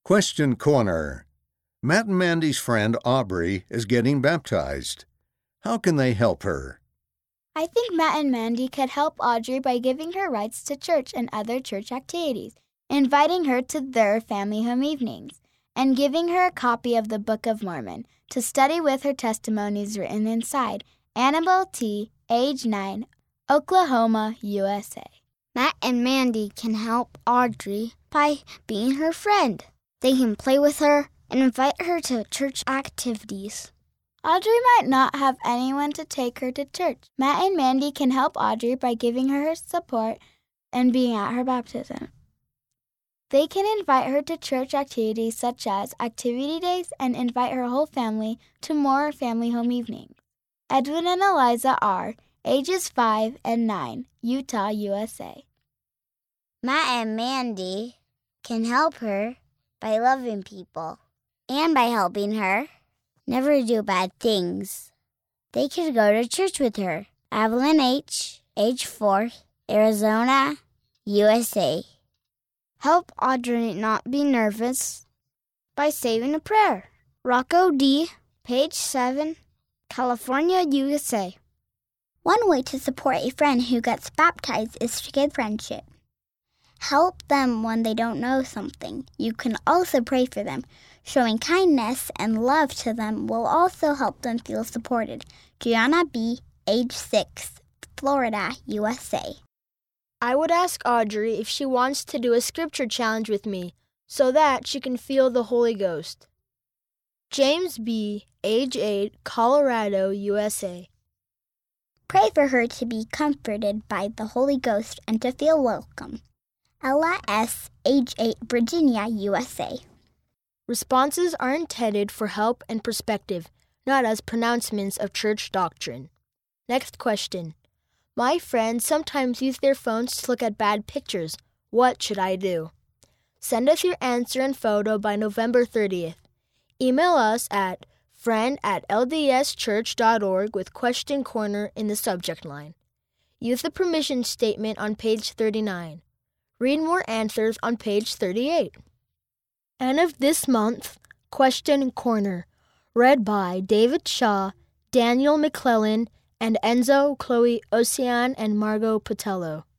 Question Corner. Matt and Mandy's friend Aubrey is getting baptized. How can they help her? I think Matt and Mandy could help Audrey by giving her rights to church and other church activities, inviting her to their family home evenings, and giving her a copy of the Book of Mormon to study with her testimonies written inside. Annabelle T., age 9, Oklahoma, USA. Matt and Mandy can help Audrey by being her friend. They can play with her and invite her to church activities. Audrey might not have anyone to take her to church. Matt and Mandy can help Audrey by giving her support and being at her baptism. They can invite her to church activities such as activity days and invite her whole family to more family home evenings. Edwin and Eliza are ages 5 and 9, Utah, USA. Matt and Mandy can help her by loving people and by helping her never do bad things. They could go to church with her. Evelyn H., age 4, Arizona, USA. Help Audrey not be nervous by saying a prayer. Rocco D., page 7, California, USA. One way to support a friend who gets baptized is to give friendship. Help them when they don't know something. You can also pray for them. Showing kindness and love to them will also help them feel supported. Gianna B., age 6, Florida, USA. I would ask Audrey if she wants to do a scripture challenge with me so that she can feel the Holy Ghost. James B., age 8, Colorado, USA. Pray for her to be comforted by the Holy Ghost and to feel welcome. Ella S., age 8, Virginia, USA. Responses are intended for help and perspective, not as pronouncements of church doctrine. Next question. My friends sometimes use their phones to look at bad pictures. What should I do? Send us your answer and photo by November 30th. Email us at friend@ldschurch.org with Question Corner in the subject line. Use the permission statement on page 39. Read more answers on page 38. End of this month, Question Corner, read by David Shaw, Daniel McClellan, and Enzo, Chloe, Ocean, and Margot Patello.